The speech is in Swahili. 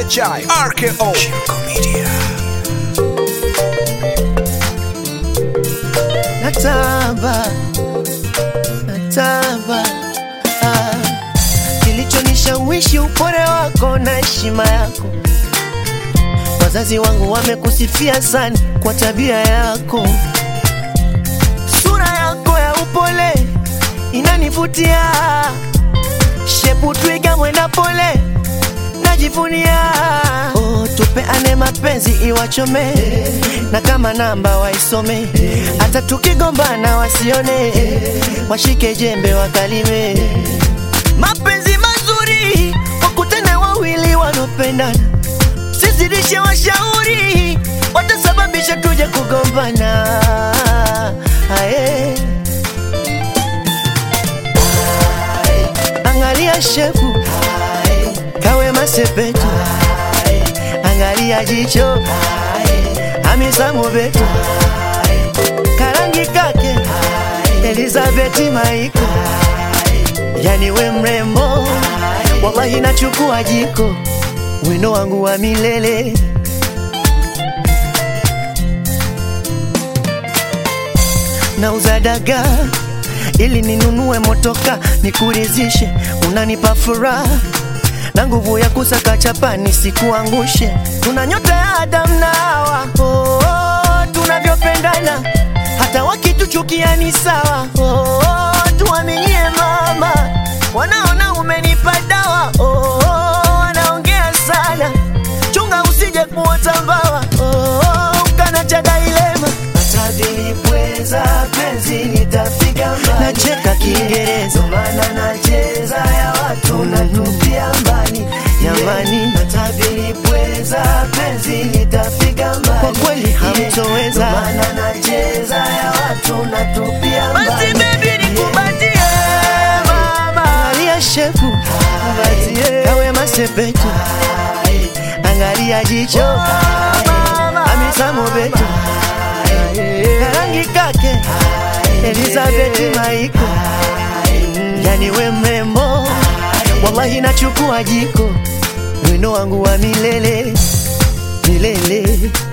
SHI RKO Shirko Media. Natamba kilichonishawishi upole wako na heshima yako. Wazazi wangu wamekusifia sana kwa tabia yako. Sura yako ya upole inanivutia, shepu twiga mwenda pole najivunia. Oh, tupeane mapenzi iwachome, na kama namba waisome, hata tukigombana wasione, washike jembe wakalime. Mapenzi mazuri wakutane wawili wanopendana, sizidishe washauri watasababisha tuje kugombana. Ae, angalia shefu kawe masepetu, angalia jicho Hamisa Mobeto, karangi kake Elizabeth Maiko. Yani we mrembo, wallahi nachukua jiko, wino wangu wa milele. Nauza daga ili ninunue motoka nikurizishe, unanipa furaha na nguvu ya kusaka chapa nisikuangushe. Tuna nyota ya Adam na Hawa, tunavyopendana hata wakituchukia ni sawa. Tuaminie mama, wanaona umenipa dawa. Wanaongea sana, chunga usije kuota mbawa. Ukana cha dilema, atadili pweza penzi nitafika mbali. Nacheka Kiingereza maana nacheza ya watu natupia mbali. Jamani, natabiri pweza penzi nitafika mbali. Kwa kweli hamtoweza maana nacheza ya watu natupia mbali. Basi baby nikubatie mama, angalia shefu kawe masepetu, angalia jicho Hamisa Mobeto, karangi kake Elizabeth Maiko. Yani we mrembo, wallahi nachukua jiko, wino wangu wa milele milele.